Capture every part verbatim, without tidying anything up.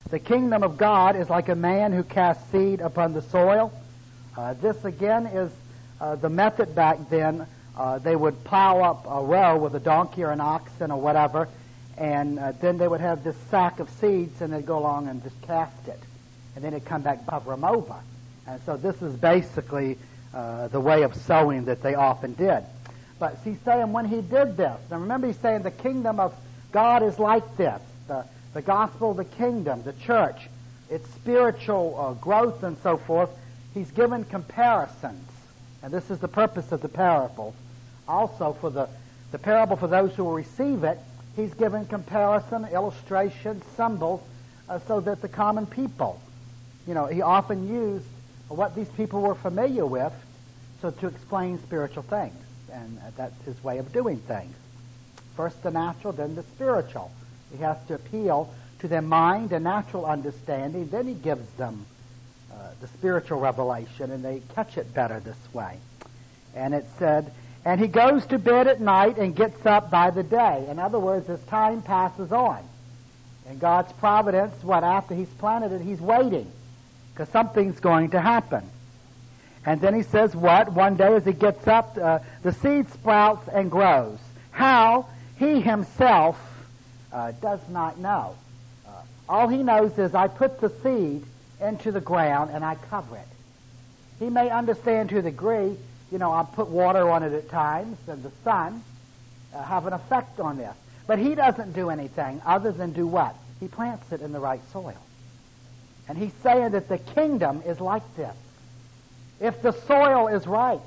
The kingdom of God is like a man who casts seed upon the soil. Uh, this again is uh, the method back then. Uh, they would plow up a row with a donkey or an oxen or whatever, and uh, then they would have this sack of seeds, and they'd go along and just cast it, and then it'd come back, cover them over. And so this is basically uh, the way of sowing that they often did. But he's saying when he did this, and remember he's saying the kingdom of God is like this. The, the gospel of the kingdom, the church, its spiritual uh, growth and so forth. He's given comparisons. And this is the purpose of the parable. Also for the, the parable for those who will receive it, he's given comparison, illustration, symbols, uh, so that the common people, you know, he often used what these people were familiar with, so to explain spiritual things. And uh, that's his way of doing things. First the natural, then the spiritual. He has to appeal to their mind and natural understanding. Then he gives them uh, the spiritual revelation, and they catch it better this way. And it said, and he goes to bed at night and gets up by the day. In other words, as time passes on. In God's providence, what, after he's planted it, he's waiting, because something's going to happen. And then he says what? One day as he gets up, uh, the seed sprouts and grows. How? He himself uh, does not know. Uh, all he knows is I put the seed into the ground and I cover it. He may understand to a degree, you know, I put water on it at times, and the sun uh, have an effect on this. But he doesn't do anything other than do what? He plants it in the right soil. And he's saying that the kingdom is like this. If the soil is right,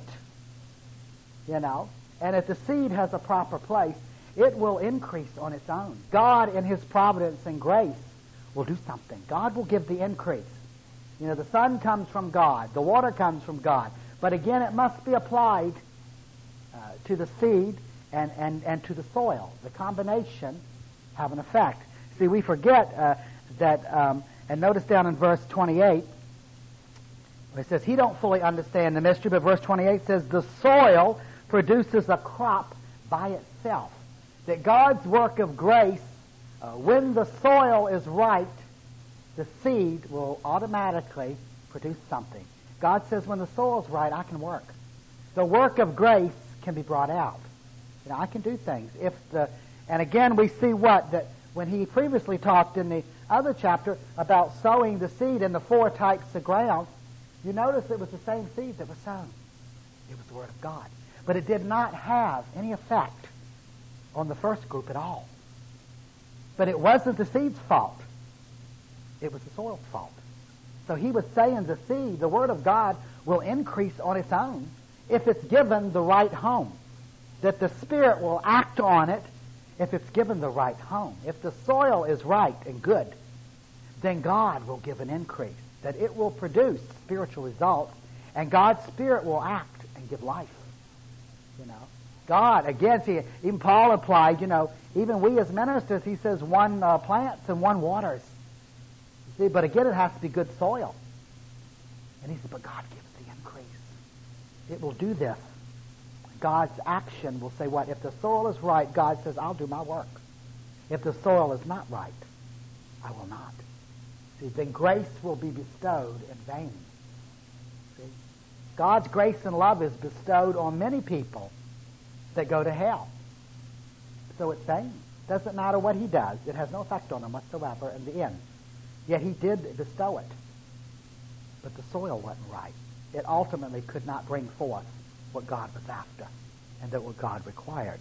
you know, and if the seed has a proper place, it will increase on its own. God, in his providence and grace, will do something. God will give the increase. You know, the sun comes from God. The water comes from God. But again, it must be applied uh, to the seed and, and, and to the soil. The combination have an effect. See, we forget uh, that, um, and notice down in verse twenty-eight, it says, he don't fully understand the mystery, but verse twenty-eight says, the soil produces a crop by itself. That God's work of grace, uh, when the soil is right, the seed will automatically produce something. God says, when the soil's right, I can work. The work of grace can be brought out. You know, I can do things. If the, and again, we see what? That when he previously talked in the other chapter about sowing the seed in the four types of ground, you notice it was the same seed that was sown. It was the Word of God. But it did not have any effect on the first group at all. But it wasn't the seed's fault. It was the soil's fault. So he was saying the seed, the Word of God, will increase on its own if it's given the right home. That the Spirit will act on it if it's given the right home. If the soil is right and good, then God will give an increase. That it will produce spiritual results, and God's Spirit will act and give life. You know, God, again, see, even Paul applied, you know, even we as ministers, he says one uh, plants and one waters. You see, but again, it has to be good soil. And he said, but God gives the increase. It will do this. God's action will say what? If the soil is right, God says, I'll do my work. If the soil is not right, I will not. See, then grace will be bestowed in vain. See? God's grace and love is bestowed on many people that go to hell. So it's vain. Doesn't matter what he does. It has no effect on them whatsoever in the end. Yet he did bestow it. But the soil wasn't right. It ultimately could not bring forth what God was after and that what God required.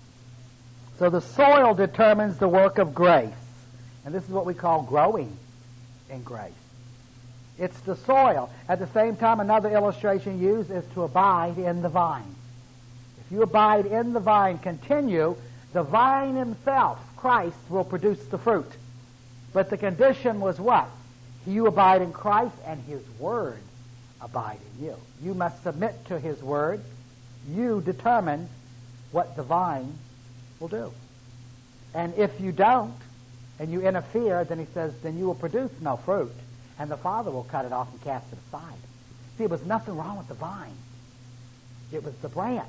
So the soil determines the work of grace. And this is what we call growing in grace. It's the soil. At the same time, another illustration used is to abide in the vine. If you abide in the vine, continue, the vine himself, Christ, will produce the fruit. But the condition was what? You abide in Christ and his word abide in you. You must submit to his word. You determine what the vine will do. And if you don't, and you interfere, then he says, then you will produce no fruit, and the Father will cut it off and cast it aside. See, there was nothing wrong with the vine. It was the branch.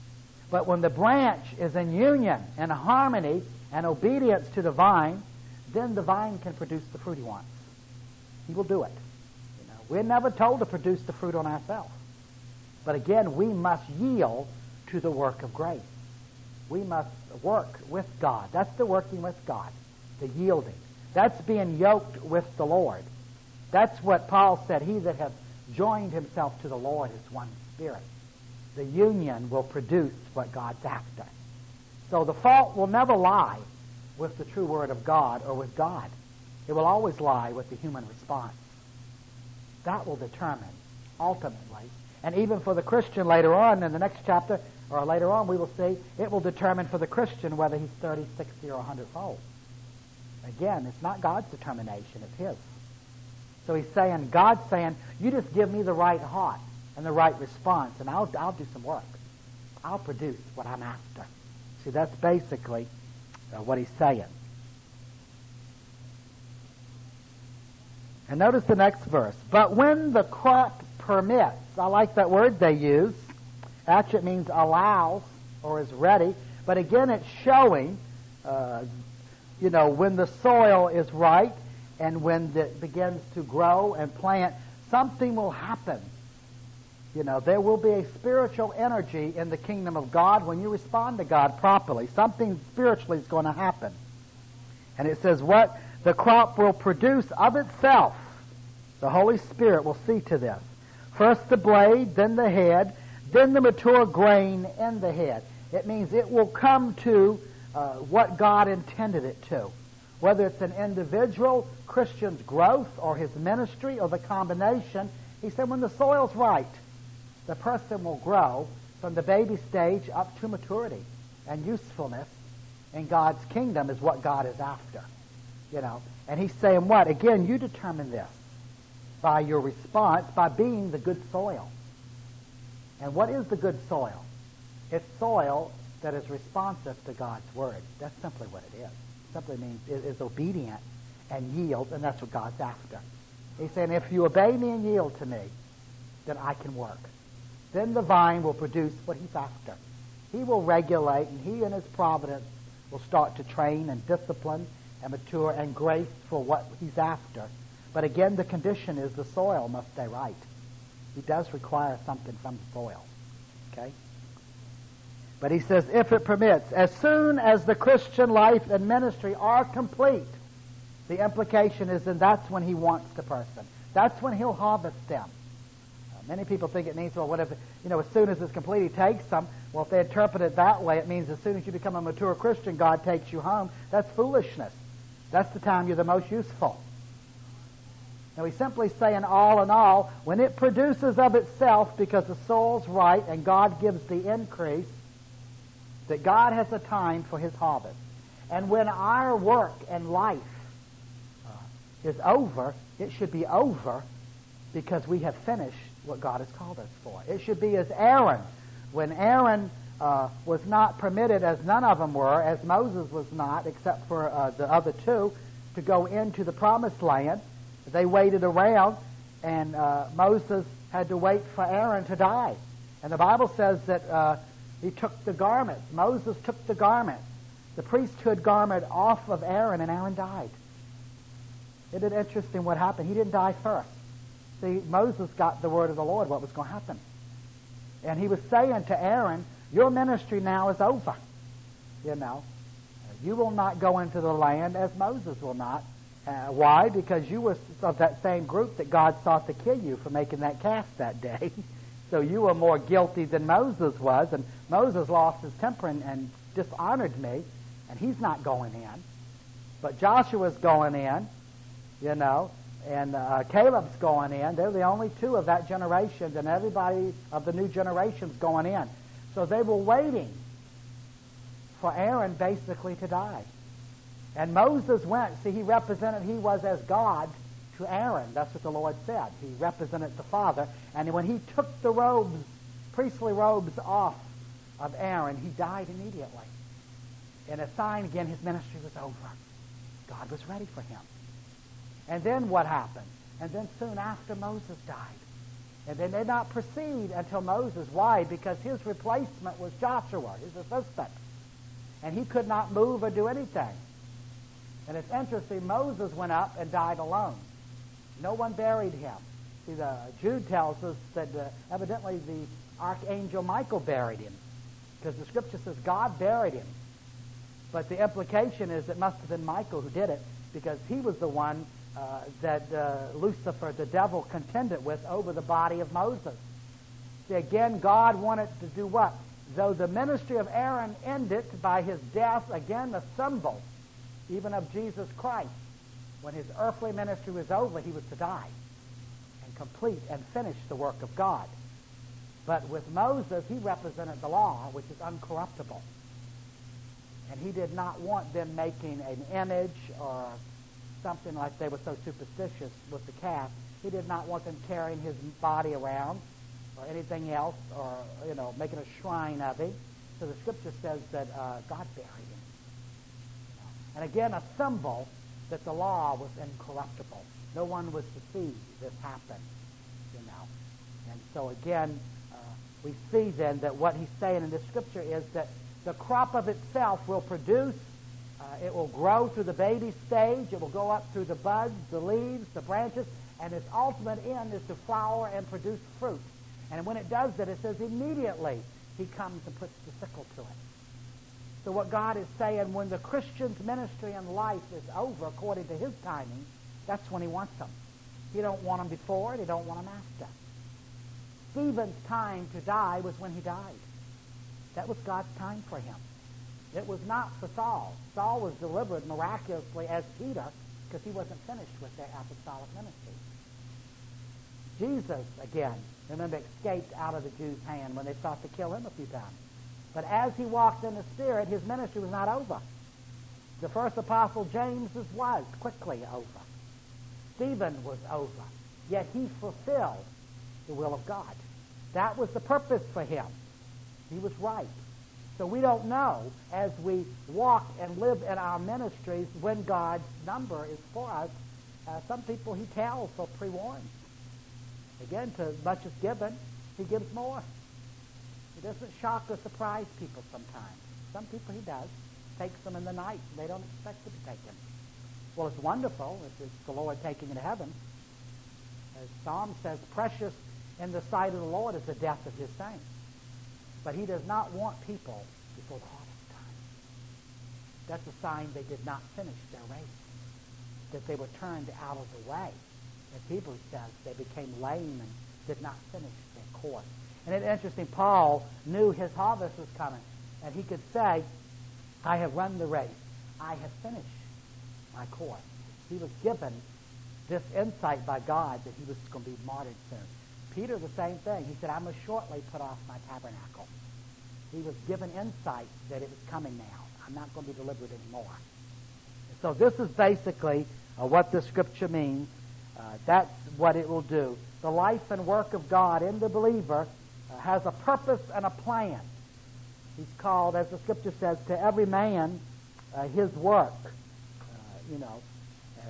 But when the branch is in union and harmony and obedience to the vine, then the vine can produce the fruit he wants. He will do it. You know, we're never told to produce the fruit on ourselves. But again, we must yield to the work of grace. We must work with God. That's the working with God, the yielding. That's being yoked with the Lord. That's what Paul said, he that hath joined himself to the Lord is one spirit. The union will produce what God's after. So the fault will never lie with the true word of God or with God. It will always lie with the human response. That will determine, ultimately, and even for the Christian later on in the next chapter, or later on we will see, it will determine for the Christian whether he's thirty, sixty, or a hundred-fold. Again, it's not God's determination, it's his. So he's saying, God's saying, you just give me the right heart and the right response, and I'll, I'll do some work. I'll produce what I'm after. See, that's basically uh, what he's saying. And notice the next verse. But when the crop permits, I like that word they use. Actually, it means allows or is ready. But again, it's showing, uh, you know, when the soil is right and when it begins to grow and plant, something will happen. You know, there will be a spiritual energy in the kingdom of God when you respond to God properly. Something spiritually is going to happen. And it says what the crop will produce of itself. The Holy Spirit will see to this. First the blade, then the head, then the mature grain in the head. It means it will come to uh, what God intended it to. Whether it's an individual Christian's growth or his ministry or the combination, he said when the soil's right, the person will grow from the baby stage up to maturity. And usefulness in God's kingdom is what God is after. You know, and he's saying what? Again, you determine this by your response, by being the good soil. And what is the good soil? It's soil that is responsive to God's word. That's simply what it is. It simply means it is obedient and yields, and that's what God's after. He's saying, if you obey me and yield to me, then I can work. Then the vine will produce what he's after. He will regulate, and he in his providence will start to train and discipline and mature and grace for what he's after. But again, the condition is the soil must stay right. He does require something from the soil. Okay? But he says, if it permits, as soon as the Christian life and ministry are complete, the implication is that that's when he wants the person. That's when he'll harvest them. Uh, many people think it means, well, what if, you know, as soon as it's complete, he takes them. Well, if they interpret it that way, it means as soon as you become a mature Christian, God takes you home. That's foolishness. That's the time you're the most useful. Now, he's simply saying all in all, when it produces of itself because the soil's right and God gives the increase, that God has a time for his harvest. And when our work and life uh, is over, it should be over because we have finished what God has called us for. It should be as Aaron. When Aaron uh, was not permitted, as none of them were, as Moses was not, except for uh, the other two, to go into the promised land, they waited around, and uh, Moses had to wait for Aaron to die. And the Bible says that uh, he took the garments. Moses took the garment, the priesthood garment, off of Aaron, and Aaron died. Isn't it interesting what happened? He didn't die first. See, Moses got the word of the Lord, what was going to happen. And he was saying to Aaron, your ministry now is over. You know, you will not go into the land as Moses will not. Uh, why? Because you were of that same group that God sought to kill you for making that calf that day. So you were more guilty than Moses was, and Moses lost his temper and, and dishonored me, and he's not going in. But Joshua's going in, you know, and uh, Caleb's going in. They're the only two of that generation, and everybody of the new generation's going in. So they were waiting for Aaron basically to die. And Moses went. See, he represented, he was as God to Aaron. That's what the Lord said. He represented the Father. And when he took the robes, priestly robes off of Aaron, he died immediately. And a sign again, his ministry was over. God was ready for him. And then what happened? And then soon after, Moses died. And they did not proceed until Moses. Why? Because his replacement was Joshua, his assistant. And he could not move or do anything. And it's interesting, Moses went up and died alone. No one buried him. See, the Jude tells us that uh, evidently the archangel Michael buried him, because the scripture says God buried him. But the implication is it must have been Michael who did it, because he was the one uh, that uh, Lucifer, the devil, contended with over the body of Moses. See, again, God wanted to do what? Though the ministry of Aaron ended by his death, again, a symbol even of Jesus Christ. When his earthly ministry was over, he was to die and complete and finish the work of God. But with Moses, he represented the law, which is uncorruptible. And he did not want them making an image or something like they were so superstitious with the calf. He did not want them carrying his body around or anything else, or, you know, making a shrine of him. So the scripture says that uh, God buried him. You know. And again, a symbol that the law was incorruptible. No one was to see this happen, you know. And so again, uh, we see then that what he's saying in this scripture is that the crop of itself will produce, uh, it will grow through the baby stage, it will go up through the buds, the leaves, the branches, and its ultimate end is to flower and produce fruit. And when it does that, it says immediately he comes and puts the sickle to it. So what God is saying, when the Christian's ministry and life is over according to his timing, that's when he wants them. He don't want them before, he don't want them after. Stephen's time to die was when he died. That was God's time for him. It was not for Saul. Saul was delivered miraculously as Peter because he wasn't finished with their apostolic ministry. Jesus, again, remember, escaped out of the Jews' hand when they sought to kill him a few times. But as he walked in the Spirit, his ministry was not over. The first apostle, James, was quickly over. Stephen was over. Yet he fulfilled the will of God. That was the purpose for him. He was right. So we don't know, as we walk and live in our ministries, when God's number is for us. Uh, some people he tells are pre-warned. Again, to much is given, he gives more. He doesn't shock or surprise people sometimes. Some people he does. Takes them in the night. They don't expect to be taken. Well, it's wonderful if it's the Lord taking you to heaven. As Psalm says, precious in the sight of the Lord is the death of his saints. But he does not want people before the harvest time. That's a sign they did not finish their race, that they were turned out of the way. As Hebrews says, they became lame and did not finish their course. And it's interesting, Paul knew his harvest was coming, and he could say, I have run the race. I have finished my course. He was given this insight by God that he was going to be martyred soon. Peter, the same thing. He said, I must shortly put off my tabernacle. He was given insight that it was coming now. I'm not going to be delivered anymore. So this is basically uh, what the scripture means. Uh, that's what it will do. The life and work of God in the believer uh, has a purpose and a plan. He's called, as the scripture says, to every man uh, his work. Uh, you know, uh,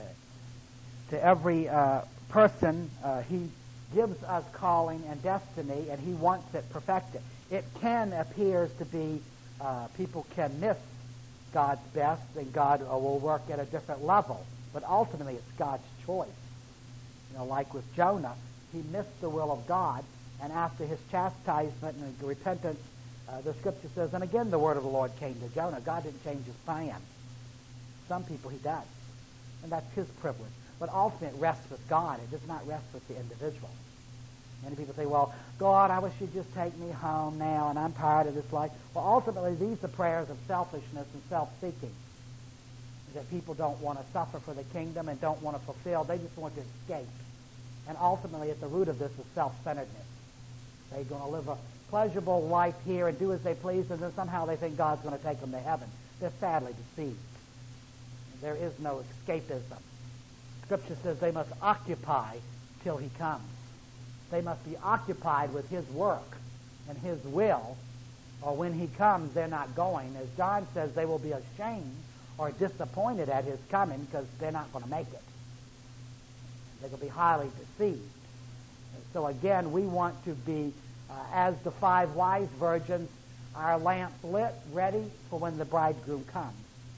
to every uh, person uh, he gives us calling and destiny, and he wants it perfected. It can appear to be, uh, people can miss God's best, and God uh, will work at a different level. But ultimately, it's God's choice. You know, like with Jonah, he missed the will of God, and after his chastisement and repentance, uh, the scripture says, and again the word of the Lord came to Jonah. God didn't change his plan. Some people he does, and that's his privilege. But ultimately, it rests with God. It does not rest with the individual. Many people say, well, God, I wish you'd just take me home now, and I'm tired of this life. Well, ultimately, these are prayers of selfishness and self-seeking, that people don't want to suffer for the kingdom and don't want to fulfill. They just want to escape. And ultimately, at the root of this is self-centeredness. They're going to live a pleasurable life here and do as they please, and then somehow they think God's going to take them to heaven. They're sadly deceived. There is no escapism. Scripture says they must occupy till he comes. They must be occupied with his work and his will, or when he comes, they're not going. As John says, they will be ashamed or disappointed at his coming because they're not going to make it. They're going to be highly deceived. And so again, we want to be, uh, as the five wise virgins, our lamp lit, ready for when the bridegroom comes.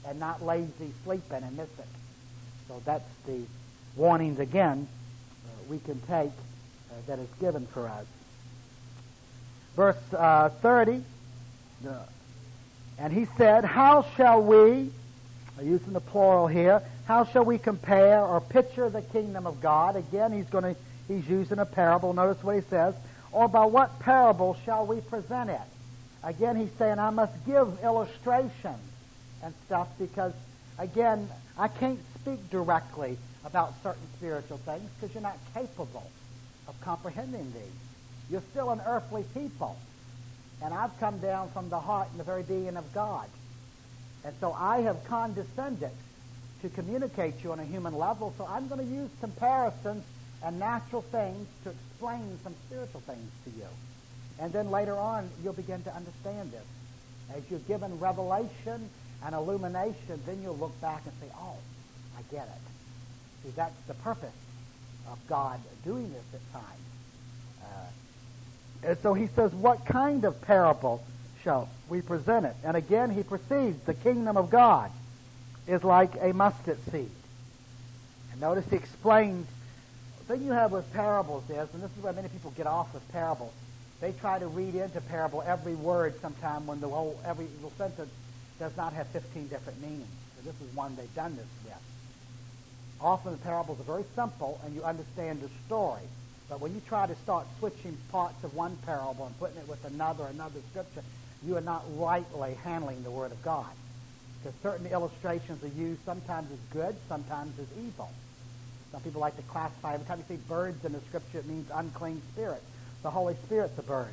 and not lazy sleeping and miss it. So that's the warnings again uh, we can take uh, that is given for us. Verse uh, thirty, the, and he said, how shall we, using the plural here, how shall we compare or picture the kingdom of God? Again, he's going to he's using a parable. Notice what he says. Or by what parable shall we present it? Again, he's saying I must give illustrations and stuff because, again, I can't speak directly about certain spiritual things because you're not capable of comprehending these. You're still an earthly people. And I've come down from the heart and the very being of God. And so I have condescended to communicate to you on a human level, so I'm going to use comparisons and natural things to explain some spiritual things to you. And then later on, you'll begin to understand this. As you're given revelation and illumination, then you'll look back and say, oh, I get it. See, that's the purpose of God doing this at times. Uh, and so he says, what kind of parable shall we present it? And again, he proceeds, the kingdom of God is like a mustard seed. And notice he explains, the thing you have with parables is, and this is where many people get off with parables, they try to read into parable every word sometime when the whole, every little sentence does not have fifteen different meanings. So this is one they've done this with. Often the parables are very simple and you understand the story. But when you try to start switching parts of one parable and putting it with another, another scripture, you are not rightly handling the Word of God. Because certain illustrations are used sometimes as good, sometimes as evil. Some people like to classify, every time you see birds in the scripture, it means unclean spirits. The Holy Spirit's a bird,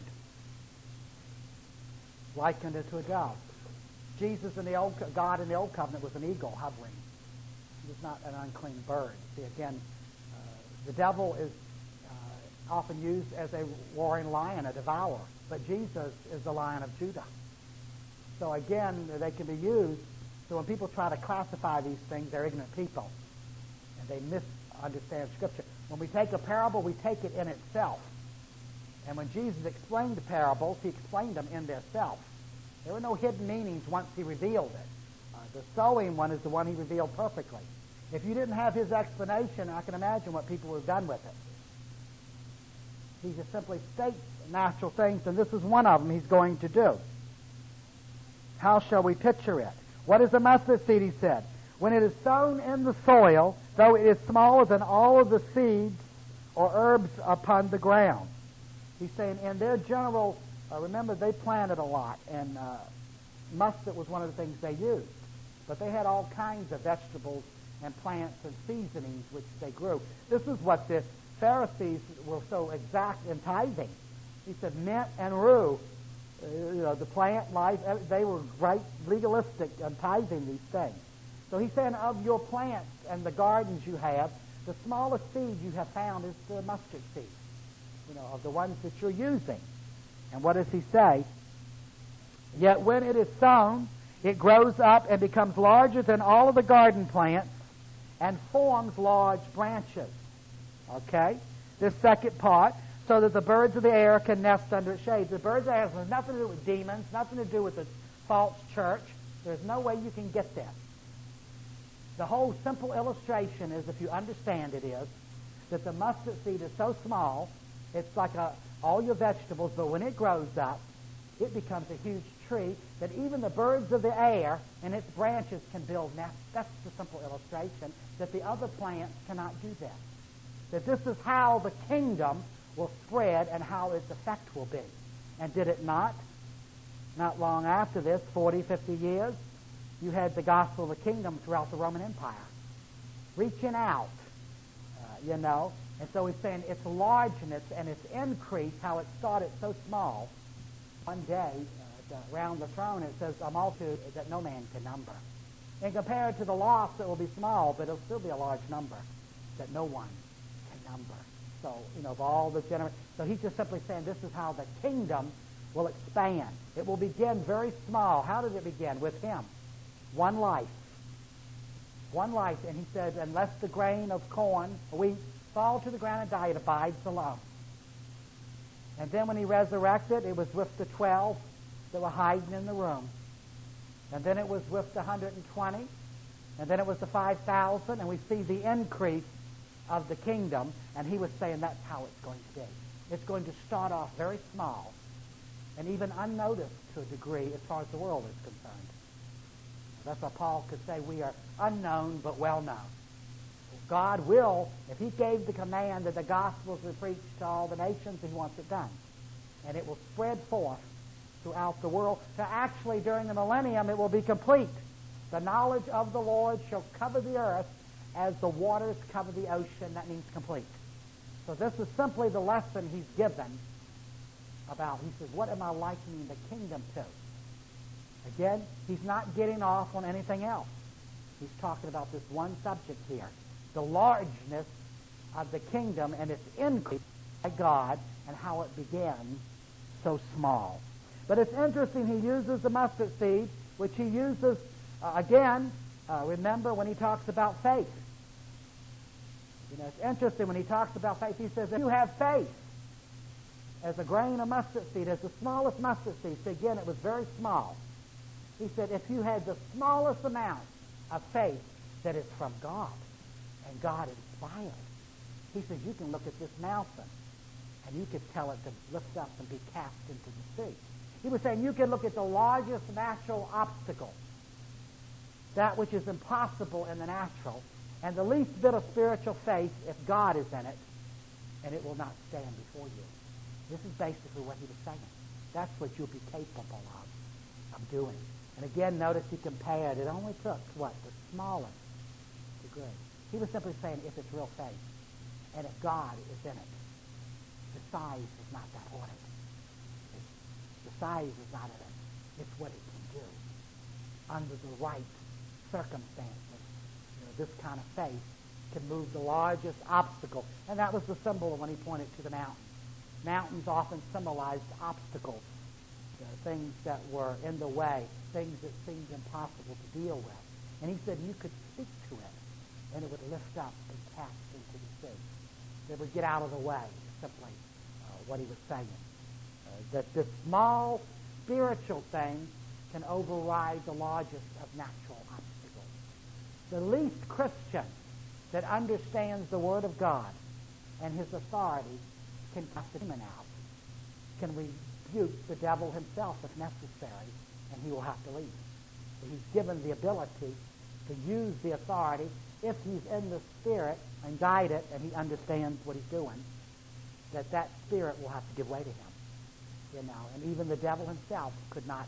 likened unto a dove. Jesus in the old, God in the Old Covenant was an eagle hovering. He was not an unclean bird. See, again, uh, the devil is uh, often used as a roaring lion, a devourer. But Jesus is the Lion of Judah. So again, they can be used. So when people try to classify these things, they're ignorant people. And they misunderstand Scripture. When we take a parable, we take it in itself. And when Jesus explained the parables, he explained them in their self. There were no hidden meanings once he revealed it. Uh, the sowing one is the one he revealed perfectly. If you didn't have his explanation, I can imagine what people would have done with it. He just simply states natural things, and this is one of them he's going to do. How shall we picture it? What is a mustard seed, he said? When it is sown in the soil, though it is smaller than all of the seeds or herbs upon the ground. He's saying in their general, uh, remember they planted a lot, and uh, mustard was one of the things they used. But they had all kinds of vegetables and plants and seasonings which they grew. This is what the Pharisees were so exact in tithing. He said mint and rue, uh, you know, the plant life, they were great legalistic in tithing these things. So he's saying of your plants and the gardens you have, the smallest seed you have found is the mustard seed, you know, of the ones that you're using. And what does he say? Yet when it is sown, it grows up and becomes larger than all of the garden plants and forms large branches. Okay? This second part, so that the birds of the air can nest under its shade. The birds of the air has nothing to do with demons, nothing to do with the false church. There's no way you can get this. The whole simple illustration is, if you understand it, is that the mustard seed is so small, it's like a, all your vegetables, but when it grows up, it becomes a huge tree that even the birds of the air and its branches can build nests. That's the simple illustration, that the other plants cannot do that. That this is how the kingdom will spread and how its effect will be. And did it not? Not long after this, forty, fifty years, you had the gospel of the kingdom throughout the Roman Empire, reaching out, uh, you know. And so he's saying its largeness and its increase, how it started so small. One day, uh, around the throne, it says, a multitude that no man can number. And compared to the lost, it will be small, but it'll still be a large number that no one can number. So, you know, of all the generations. So he's just simply saying this is how the kingdom will expand. It will begin very small. How did it begin? With him. One life. One life. And he said, unless the grain of corn, wheat, fall to the ground and die, it abides alone. And then when he resurrected, it was with the twelve that were hiding in the room. and then it was with the one hundred twenty, and then it was the five thousand, and we see the increase of the kingdom, and he was saying that's how it's going to be. It's going to start off very small, and even unnoticed to a degree as far as the world is concerned. That's why Paul could say we are unknown but well known. God will, if he gave the command that the gospel be preached to all the nations, he wants it done. And it will spread forth throughout the world. To actually, during the millennium, it will be complete. The knowledge of the Lord shall cover the earth as the waters cover the ocean. That means complete. So this is simply the lesson he's given about, he says, what am I likening the kingdom to? Again, he's not getting off on anything else. He's talking about this one subject here. The largeness of the kingdom and its increase by God and how it began so small. But it's interesting, he uses the mustard seed, which he uses, uh, again, uh, remember when he talks about faith. You know, it's interesting when he talks about faith, he says, if you have faith as a grain of mustard seed, as the smallest mustard seed, so again, it was very small. He said, if you had the smallest amount of faith that is from God, and God inspired, he says, you can look at this mountain, and you could tell it to lift up and be cast into the sea. He was saying you can look at the largest natural obstacle, that which is impossible in the natural, and the least bit of spiritual faith, if God is in it, and it will not stand before you. This is basically what he was saying. That's what you'll be capable of, of doing. And again, notice he compared. It only took, what, the smallest degree. He was simply saying if it's real faith, and if God is in it, the size is not that on it. It's, the size is not in it. It's what it can do. Under the right circumstances, you know, this kind of faith can move the largest obstacle. And that was the symbol when he pointed to the mountain. Mountains often symbolized obstacles, you know, things that were in the way, things that seemed impossible to deal with. And he said you could speak to it, and it would lift up and cast into the sea. It would get out of the way, simply uh, what he was saying. Uh, that this small spiritual thing can override the largest of natural obstacles. The least Christian that understands the Word of God and his authority can cast a demon out, can rebuke the devil himself if necessary, and he will have to leave. But he's given the ability to use the authority if he's in the Spirit and guide it, and he understands what he's doing, that that Spirit will have to give way to him. You know, and even the devil himself could not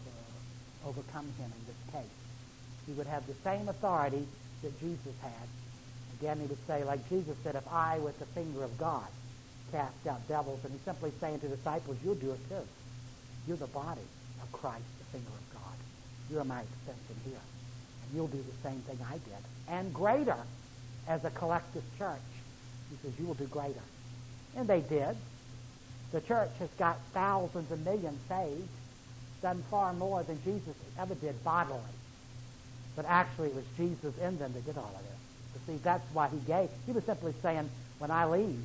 uh, overcome him in this case. He would have the same authority that Jesus had. Again, he would say, like Jesus said, if I with the finger of God cast out devils, and he's simply saying to the disciples, you'll do it too. You're the body of Christ, the finger of God. You're my extension here. And you'll do the same thing I did. And greater as a collective church. He says, you will do greater. And they did. The church has got thousands and millions saved, done far more than Jesus ever did bodily. But actually it was Jesus in them that did all of this. But see, that's why he gave. He was simply saying, when I leave,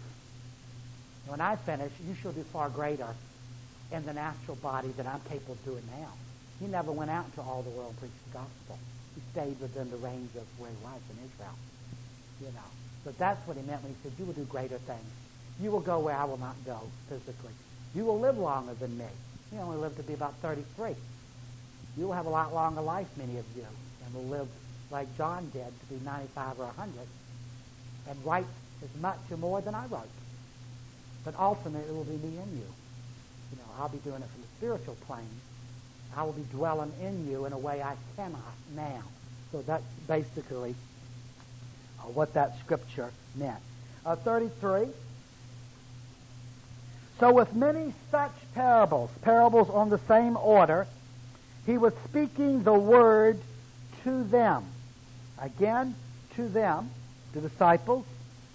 when I finish, you shall do far greater in the natural body than I'm capable of doing now. He never went out into all the world and preached the gospel. He stayed within the range of where he was in Israel. You know. So that's what he meant when he said, you will do greater things. You will go where I will not go physically. You will live longer than me. He only lived to be about thirty-three. You will have a lot longer life, many of you, and will live like John did to be ninety-five or one hundred and write as much or more than I wrote. But ultimately, it will be me in you. You know, I'll be doing it from the spiritual plane. I will be dwelling in you in a way I cannot now. So that's basically uh, what that scripture meant. Uh, thirty-three. So with many such parables, parables on the same order, he was speaking the word to them. Again, to them, the disciples.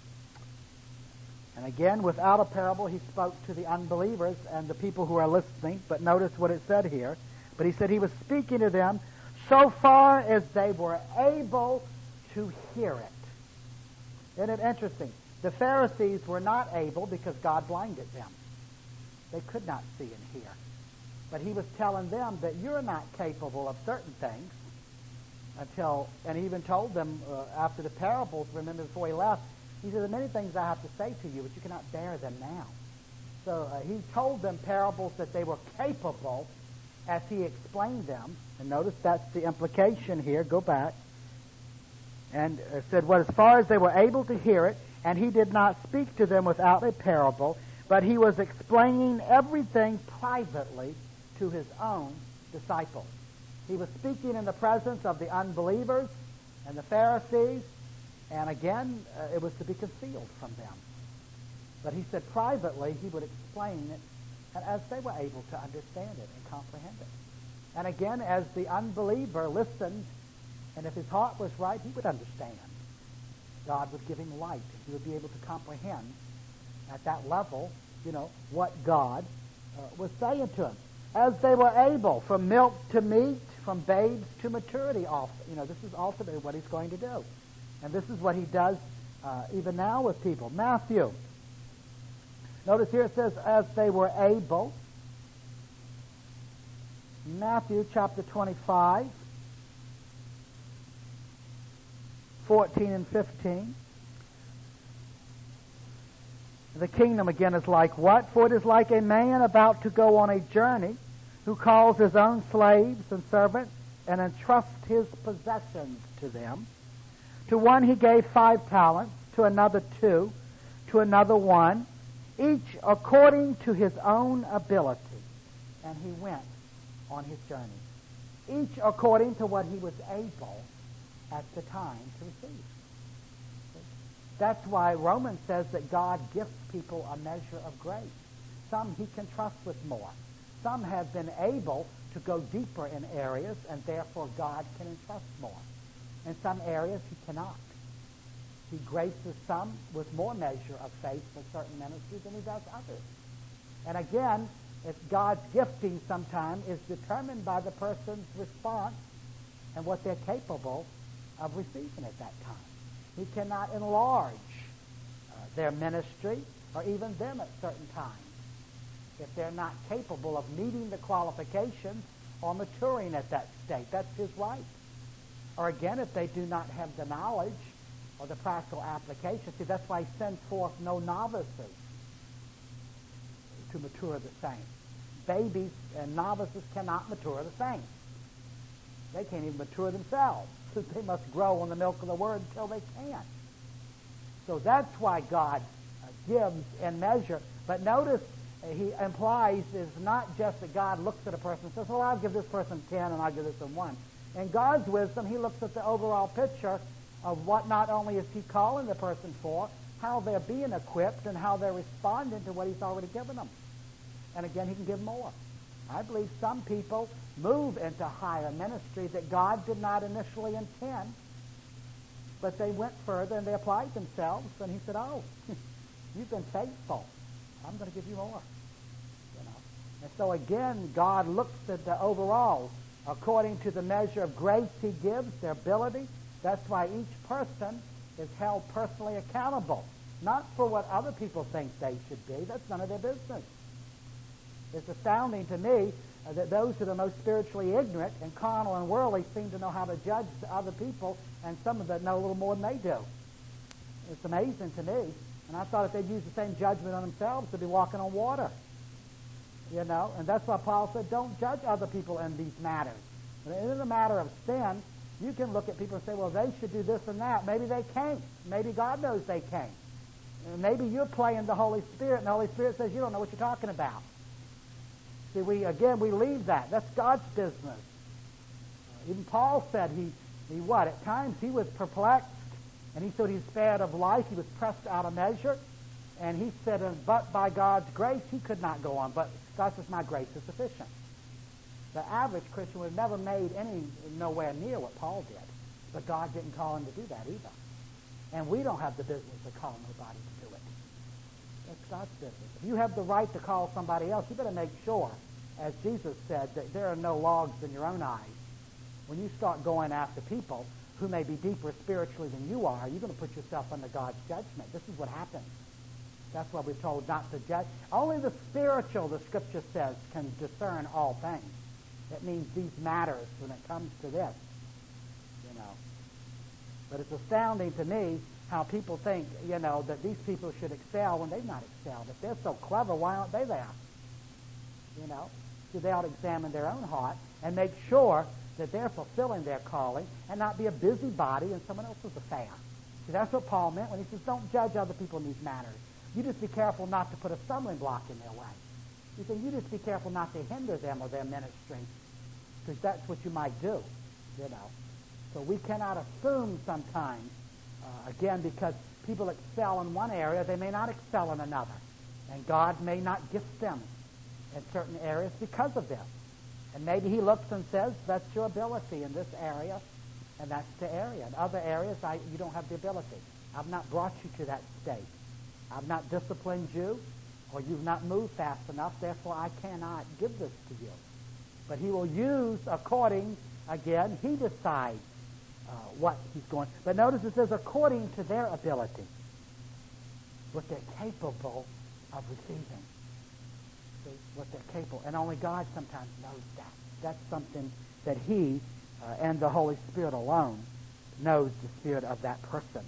And again, without a parable, he spoke to the unbelievers and the people who are listening. But notice what it said here. But he said he was speaking to them so far as they were able to hear it. Isn't it interesting? The Pharisees were not able because God blinded them. They could not see and hear. But he was telling them that you're not capable of certain things until, and he even told them uh, after the parables, remember before he left, he said, there are many things I have to say to you, but you cannot bear them now. So uh, he told them parables that they were capable as he explained them. And notice that's the implication here. Go back. And uh, said, well, as far as they were able to hear it, and he did not speak to them without a parable, but he was explaining everything privately to his own disciples. He was speaking in the presence of the unbelievers and the Pharisees, and again, uh, it was to be concealed from them. But he said privately he would explain it, and as they were able to understand it and comprehend it. And again, as the unbeliever listened, and if his heart was right, he would understand. God would give him light, and he would be able to comprehend at that level, you know, what God uh, was saying to him. As they were able, from milk to meat, from babes to maturity also. You know, this is ultimately what he's going to do. And this is what he does uh, even now with people. Matthew. Notice here it says, as they were able. Matthew chapter twenty-five, fourteen and fifteen. The kingdom again is like what? For it is like a man about to go on a journey, who calls his own slaves and servants and entrusts his possessions to them. To one he gave five talents, to another two, to another one, each according to his own ability. And he went on his journey, each according to what he was able at the time to receive. That's why Romans says that God gifts people a measure of grace. Some he can trust with more. Some have been able to go deeper in areas, and therefore God can entrust more. In some areas he cannot. He graces some with more measure of faith for certain ministries than he does others. And again, if God's gifting sometime is determined by the person's response and what they're capable of receiving at that time. He cannot enlarge uh, their ministry or even them at certain times if they're not capable of meeting the qualifications or maturing at that state. That's his right. Or again, if they do not have the knowledge or the practical application. See, that's why he sends forth no novices to mature the saints. Babies and novices cannot mature the saints. They can't even mature themselves. They must grow on the milk of the Word until they can. So that's why God uh, gives in measure. But notice uh, he implies is not just that God looks at a person and says, well, I'll give this person ten and I'll give this one one. In God's wisdom, he looks at the overall picture of what not only is he calling the person for, how they're being equipped and how they're responding to what he's already given them. And again, he can give more. I believe some people move into higher ministry that God did not initially intend, but they went further and they applied themselves, and he said, oh, you've been faithful. I'm going to give you more. You know. And so again, God looks at the overall, according to the measure of grace he gives, their ability. That's why each person is held personally accountable, not for what other people think they should be. That's none of their business. It's astounding to me uh, that those that are most spiritually ignorant and carnal and worldly seem to know how to judge other people, and some of them know a little more than they do. It's amazing to me. And I thought if they'd use the same judgment on themselves, they'd be walking on water. You know, and that's why Paul said, don't judge other people in these matters. But in the matter of sin, you can look at people and say, well, they should do this and that. Maybe they can't. Maybe God knows they can't. And maybe you're playing the Holy Spirit, and the Holy Spirit says, you don't know what you're talking about. See, we again, we leave that. That's God's business. Uh, even Paul said he, he what? At times he was perplexed, and he said he spared of life. He was pressed out of measure. And he said, but by God's grace, he could not go on. But God says, my grace is sufficient. The average Christian would have never made any nowhere near what Paul did. But God didn't call him to do that either. And we don't have the business of calling nobody to do it. That's God's business. If you have the right to call somebody else, you better make sure, as Jesus said, that there are no logs in your own eyes. When you start going after people who may be deeper spiritually than you are, you're going to put yourself under God's judgment. This is what happens. That's why we're told not to judge. Only the spiritual, the Scripture says, can discern all things. That means these matters when it comes to this, you know. But it's astounding to me how people think, you know, that these people should excel when they've not excelled. If they're so clever, why aren't they there? You know, so they ought to examine their own heart and make sure that they're fulfilling their calling and not be a busybody in someone else's affair. See, that's what Paul meant when he says, don't judge other people in these matters. You just be careful not to put a stumbling block in their way. He said, you just be careful not to hinder them or their ministry, because that's what you might do, you know. So we cannot assume sometimes, uh, again, because people excel in one area, they may not excel in another. And God may not gift them in certain areas because of this. And maybe he looks and says, that's your ability in this area, and that's the area. In other areas, I, you don't have the ability. I've not brought you to that state. I've not disciplined you, or you've not moved fast enough, therefore I cannot give this to you. But he will use according, again, he decides uh, what he's going. But notice it says according to their ability, what they're capable of receiving. See, what they're capable. And only God sometimes knows that. That's something that he uh, and the Holy Spirit alone knows the spirit of that person.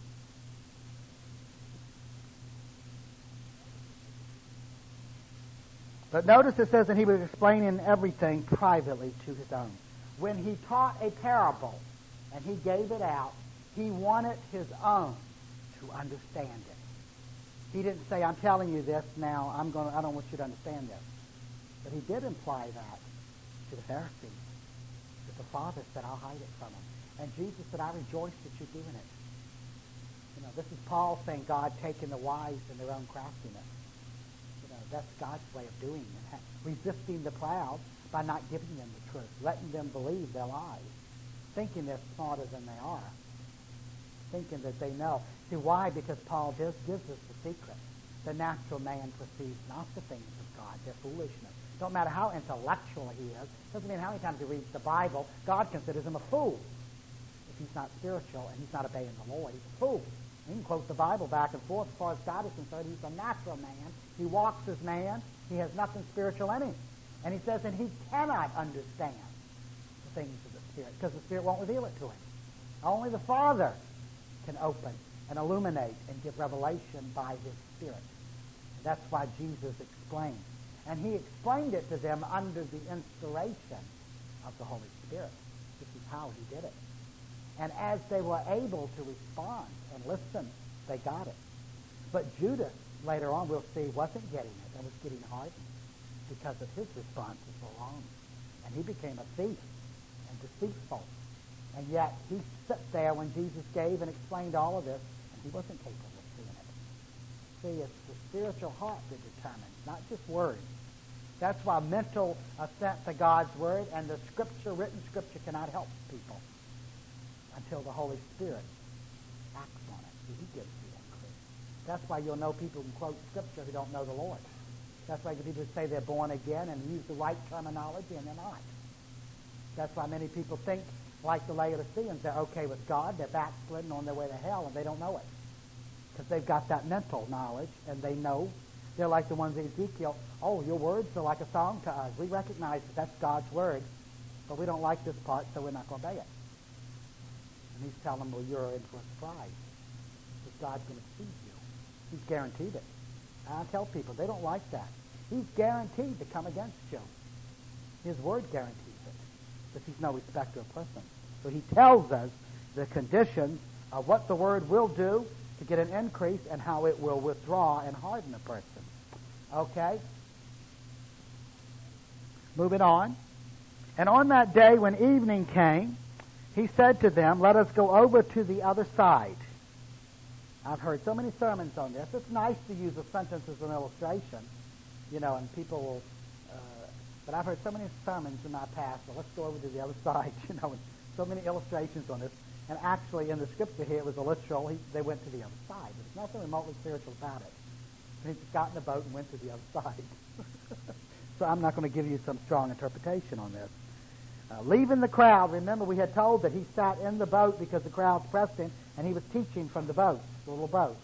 But notice it says that he was explaining everything privately to his own. When he taught a parable and he gave it out, he wanted his own to understand it. He didn't say, I'm telling you this now, I'm going to, I don't want you to understand this. But he did imply that to the Pharisees. That the Father said, I'll hide it from them. And Jesus said, I rejoice that you're doing it. You know, this is Paul saying God taking the wise in their own craftiness. That's God's way of doing it. Resisting the proud by not giving them the truth. Letting them believe their lies. Thinking they're smarter than they are. Thinking that they know. See, why? Because Paul gives, gives us the secret. The natural man perceives not the things of God. They're foolishness. Don't matter how intellectual he is. Doesn't mean how many times he reads the Bible. God considers him a fool. If he's not spiritual and he's not obeying the Lord, he's a fool. You can quote the Bible back and forth. As far as God is concerned, he's a natural man. He walks as man. He has nothing spiritual in him. And he says, and he cannot understand the things of the Spirit, because the Spirit won't reveal it to him. Only the Father can open and illuminate and give revelation by his Spirit. And that's why Jesus explained. And he explained it to them under the inspiration of the Holy Spirit. This is how he did it. And as they were able to respond and listen, they got it. But Judas, later on, we'll see, wasn't getting it and was getting hardened because of his responses wrong. And he became a thief and deceitful. And yet he sat there when Jesus gave and explained all of this, and he wasn't capable of seeing it. See, it's the spiritual heart that determines, not just words. That's why mental assent to God's Word and the Scripture, written Scripture, cannot help people until the Holy Spirit acts on it. See, he gives the increase. That's why you'll know people who quote Scripture who don't know the Lord. That's why people say they're born again and use the right terminology, and they're not. That's why many people think, like the Laodiceans, they're okay with God, they're backslidden on their way to hell, and they don't know it. Because they've got that mental knowledge, and they know. They're like the ones in Ezekiel, oh, your words are like a song to us. We recognize that that's God's word, but we don't like this part, so we're not going to obey it. And he's telling them, well, you're in for a surprise. Because God's going to feed you. He's guaranteed it. I tell people, they don't like that. He's guaranteed to come against you. His word guarantees it. But he's no respecter of persons. So he tells us the conditions of what the word will do to get an increase and how it will withdraw and harden a person. Okay? Moving on. And on that day when evening came, he said to them, let us go over to the other side. I've heard so many sermons on this. It's nice to use a sentence as an illustration, you know, and people will, uh, but I've heard so many sermons in my past, well, let's go over to the other side, you know, and so many illustrations on this. And actually, in the scripture here, it was a literal, he, they went to the other side. There's nothing remotely spiritual about it. He just got in the boat and went to the other side. So I'm not going to give you some strong interpretation on this. Uh, leaving the crowd, remember we had told that he sat in the boat because the crowds pressed him, and he was teaching from the boat, the little boat.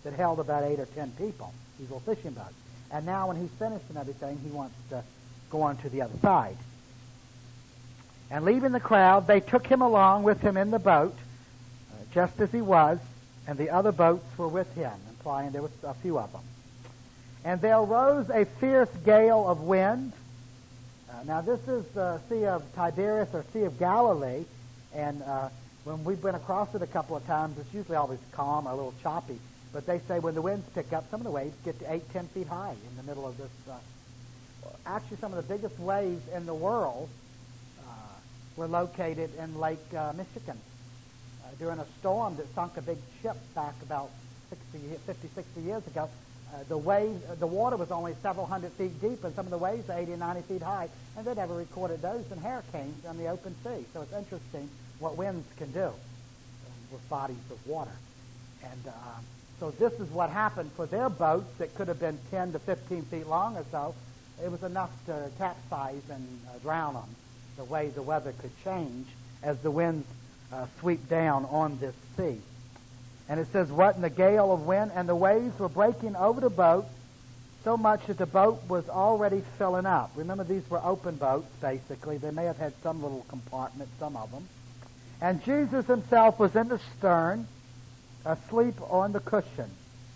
that held about eight or ten people, these little fishing boats. And now when he's finished and everything, he wants to go on to the other side. And leaving the crowd, they took him along with him in the boat, uh, just as he was, and the other boats were with him, implying there was a few of them. And there arose a fierce gale of wind. Uh, now this is the Sea of Tiberias or Sea of Galilee, and uh, when we've been across it a couple of times, it's usually always calm or a little choppy. But they say when the winds pick up, some of the waves get to eight, ten feet high in the middle of this. Uh, actually, some of the biggest waves in the world uh, were located in Lake uh, Michigan uh, during a storm that sunk a big ship back about sixty, fifty, sixty years ago. Uh, the wave, uh, the water was only several hundred feet deep, and some of the waves are eighty, ninety feet high, and they never recorded those in hurricanes on the open sea. So it's interesting what winds can do uh, with bodies of water. And uh, so this is what happened for their boats that could have been ten to fifteen feet long or so. It was enough to capsize and uh, drown them, the way the weather could change as the winds uh, sweep down on this sea. And it says, what in the gale of wind, and the waves were breaking over the boat so much that the boat was already filling up. Remember, these were open boats, basically. They may have had some little compartment, some of them. And Jesus himself was in the stern, asleep on the cushion.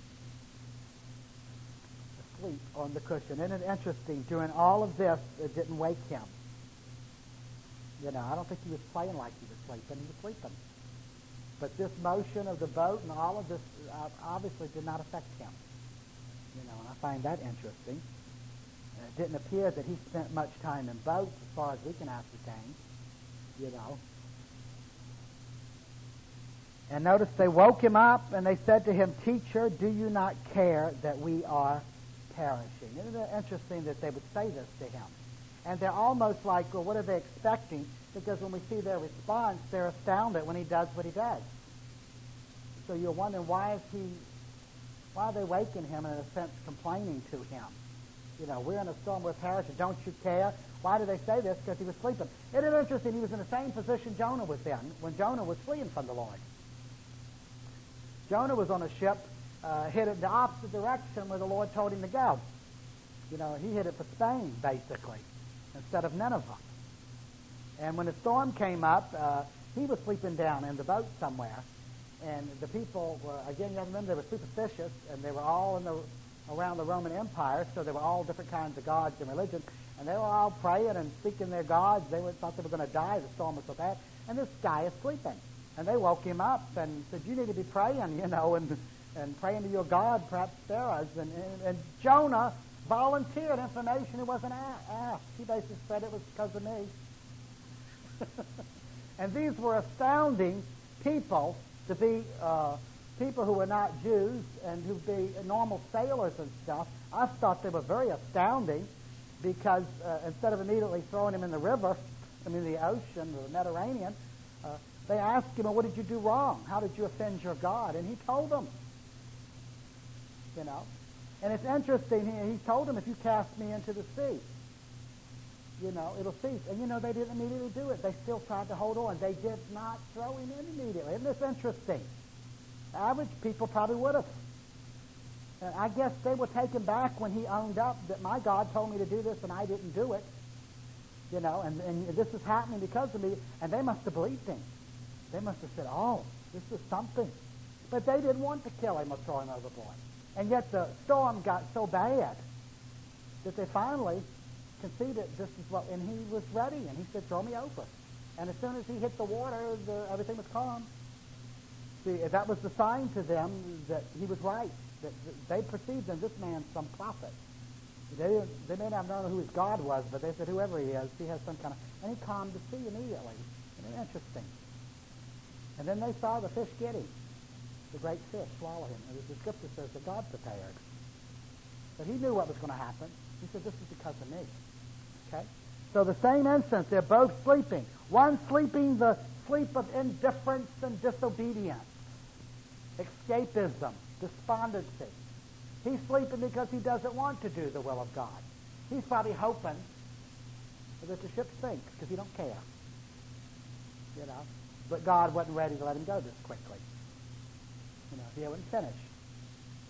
Asleep on the cushion. Isn't it interesting? During all of this, it didn't wake him. You know, I don't think he was playing like he was sleeping. He was sleeping. But this motion of the boat and all of this uh, obviously did not affect him. You know, and I find that interesting. And it didn't appear that he spent much time in boats as far as we can ascertain. You know. And notice they woke him up and they said to him, Teacher, do you not care that we are perishing? Isn't it interesting that they would say this to him? And they're almost like, well, what are they expecting? Because when we see their response, they're astounded when he does what he does. So you're wondering, why is he, why are they waking him and in a sense complaining to him? You know, we're in a storm, we're perishing, don't you care? Why do they say this? Because he was sleeping. Isn't it interesting? He was in the same position Jonah was in when Jonah was fleeing from the Lord. Jonah was on a ship, uh, headed the opposite direction where the Lord told him to go. You know, he headed for Spain, basically, instead of Nineveh. And when the storm came up, uh, he was sleeping down in the boat somewhere. And the people were, again, you remember, they were superstitious, and they were all in the around the Roman Empire, so they were all different kinds of gods and religions. And they were all praying and seeking their gods. They were, thought they were going to die. The storm was so bad. And this guy is sleeping. And they woke him up and said, you need to be praying, you know, and and praying to your God, perhaps spare us. And, and, and Jonah volunteered information he wasn't asked. He basically said it was because of me. And these were astounding people to be uh, people who were not Jews and who be normal sailors and stuff. I thought they were very astounding because uh, instead of immediately throwing him in the river, I mean the ocean, the Mediterranean, uh, they asked him, well, what did you do wrong? How did you offend your God? And he told them. You know. And it's interesting, he, he told them, if you cast me into the sea, you know, it'll cease. And, you know, they didn't immediately do it. They still tried to hold on. They did not throw him in immediately. Isn't this interesting? Average people probably would have. And I guess they were taken back when he owned up that my God told me to do this and I didn't do it. You know, and, and this is happening because of me. And they must have believed him. They must have said, oh, this is something. But they didn't want to kill him or throw him overboard. And yet the storm got so bad that they finally conceded this is what, and he was ready, and he said, throw me over. And as soon as he hit the water, the, everything was calm. See, that was the sign to them that he was right, that, that they perceived in this man some prophet. They, didn't, they may not have known who his God was, but they said, whoever he is, he has some kind of, and he calmed the sea immediately. Isn't it interesting? And then they saw the fish get him, the great fish swallow him. And the scripture says that God prepared. But he knew what was going to happen. He said, this is because of me. Okay? So the same instance, they're both sleeping. One sleeping the sleep of indifference and disobedience, escapism, despondency. He's sleeping because he doesn't want to do the will of God. He's probably hoping that the ship sinks because he don't care. You know? But God wasn't ready to let him go this quickly. You know, he wouldn't finish.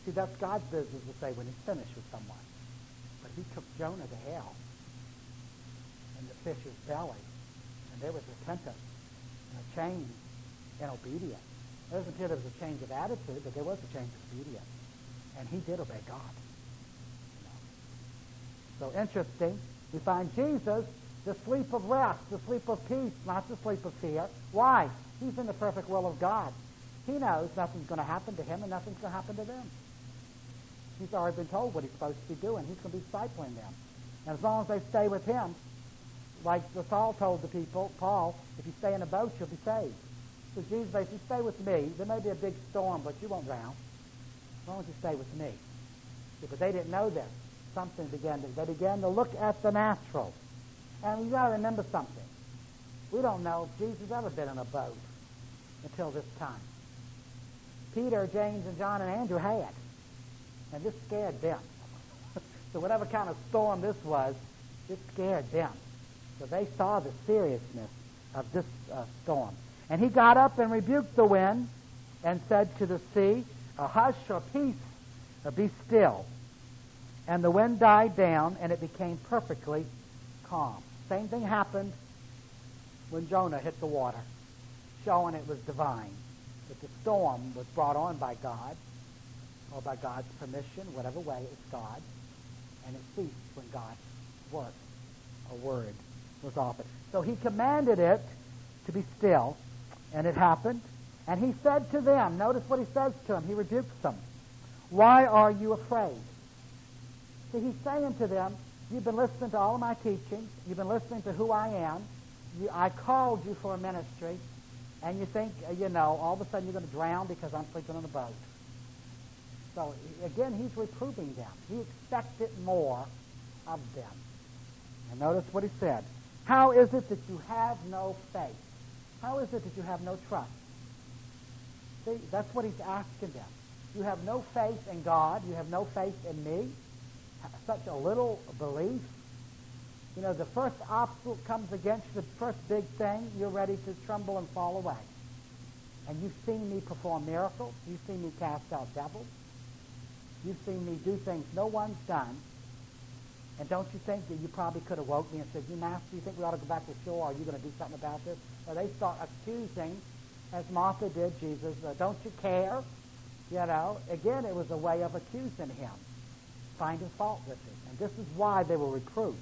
See, that's God's business to say when he's finished with someone. But he took Jonah to hell in the fish's belly, and there was repentance and a change in obedience. It doesn't appear there was a change of attitude, but there was a change of obedience. And he did obey God. You know. So interesting, we find Jesus, the sleep of rest, the sleep of peace, not the sleep of fear. Why? He's in the perfect will of God. He knows nothing's going to happen to him and nothing's going to happen to them. He's already been told what he's supposed to be doing. He's going to be discipling them. And as long as they stay with him, like the Saul told the people, Paul, if you stay in a boat, you'll be saved. So Jesus says, you stay with me. There may be a big storm, but you won't drown. As long as you stay with me. See, but they didn't know this. Something began to, they began to look at the natural. And you've got to remember something. We don't know if Jesus ever been in a boat until this time. Peter, James, and John, and Andrew had. And this scared them. So whatever kind of storm this was, it scared them. So they saw the seriousness of this uh, storm. And he got up and rebuked the wind and said to the sea, a hush or peace, or be still. And the wind died down, and it became perfectly calm. Same thing happened when Jonah hit the water, showing it was divine. That the storm was brought on by God, or by God's permission, whatever way, it's God. And it ceased when God's work or word was offered. So he commanded it to be still, and it happened. And he said to them, notice what he says to them, he rebukes them. Why are you afraid? See, he's saying to them, you've been listening to all of my teachings, you've been listening to who I am, you, I called you for a ministry, and you think, uh, you know, all of a sudden you're going to drown because I'm sleeping on a boat. So, again, he's reproving them. He expected more of them. And notice what he said. How is it that you have no faith? How is it that you have no trust? See, that's what he's asking them. You have no faith in God. You have no faith in me. Such a little belief. You know, the first obstacle comes against you, the first big thing, you're ready to tremble and fall away. And you've seen me perform miracles. You've seen me cast out devils. You've seen me do things no one's done. And don't you think that you probably could have woke me and said, you master, you think we ought to go back to shore? Are you going to do something about this? Or they start accusing, as Martha did Jesus, uh, don't you care? You know, again, it was a way of accusing him, finding fault with him. And this is why they were reproved.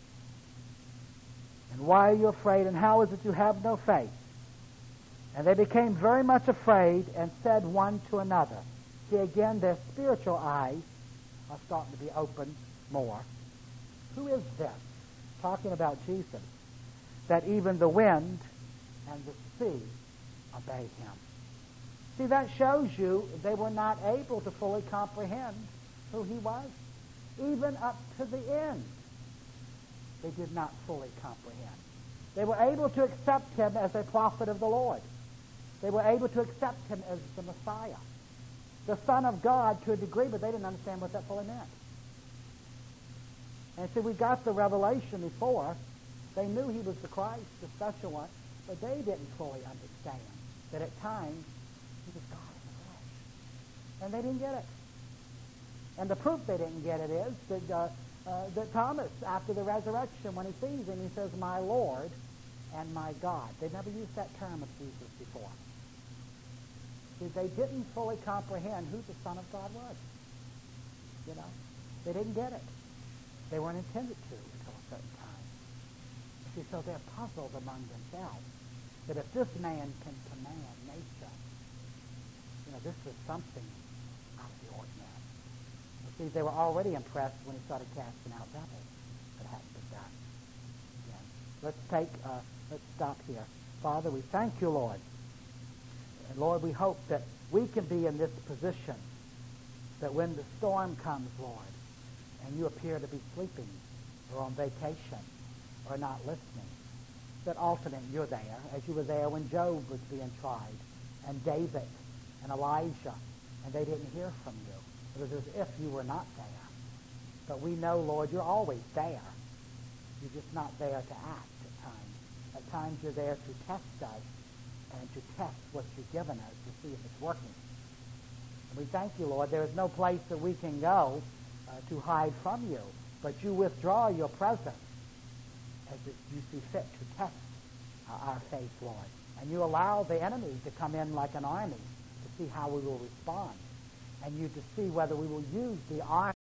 And why are you afraid? And how is it you have no faith? And they became very much afraid and said one to another. See, again, their spiritual eyes are starting to be opened more. Who is this? Talking about Jesus. That even the wind and the sea obey him. See, that shows you they were not able to fully comprehend who he was. Even up to the end, they did not fully comprehend. They were able to accept him as a prophet of the Lord. They were able to accept him as the Messiah, the Son of God to a degree, but they didn't understand what that fully meant. And see, we got the revelation before us. They knew he was the Christ, the special one, but they didn't fully understand that at times he was God in the flesh. And they didn't get it. And the proof they didn't get it is that, uh, uh, that Thomas, after the resurrection, when he sees him, he says, my Lord and my God. They'd never used that term of Jesus before. See, they didn't fully comprehend who the Son of God was. You know, they didn't get it. They weren't intended to until a certain time. See, so they're puzzled among themselves that if this man can command nature, you know, this was something out of the ordinary. You see, they were already impressed when he started casting out devils that hadn't been done. Again, let's take, uh, let's stop here. Father, we thank you, Lord. And Lord, we hope that we can be in this position that when the storm comes, Lord, and you appear to be sleeping or on vacation or not listening, that alternate you're there, as you were there when Job was being tried, and David and Elijah, and they didn't hear from you. It was as if you were not there. But we know, Lord, you're always there. You're just not there to act at times. At times you're there to test us and to test what you've given us to see if it's working. And we thank you, Lord. There is no place that we can go uh, to hide from you, but you withdraw your presence as it, you see fit to test uh, our faith, Lord. And you allow the enemy to come in like an army to see how we will respond, and you to see whether we will use the army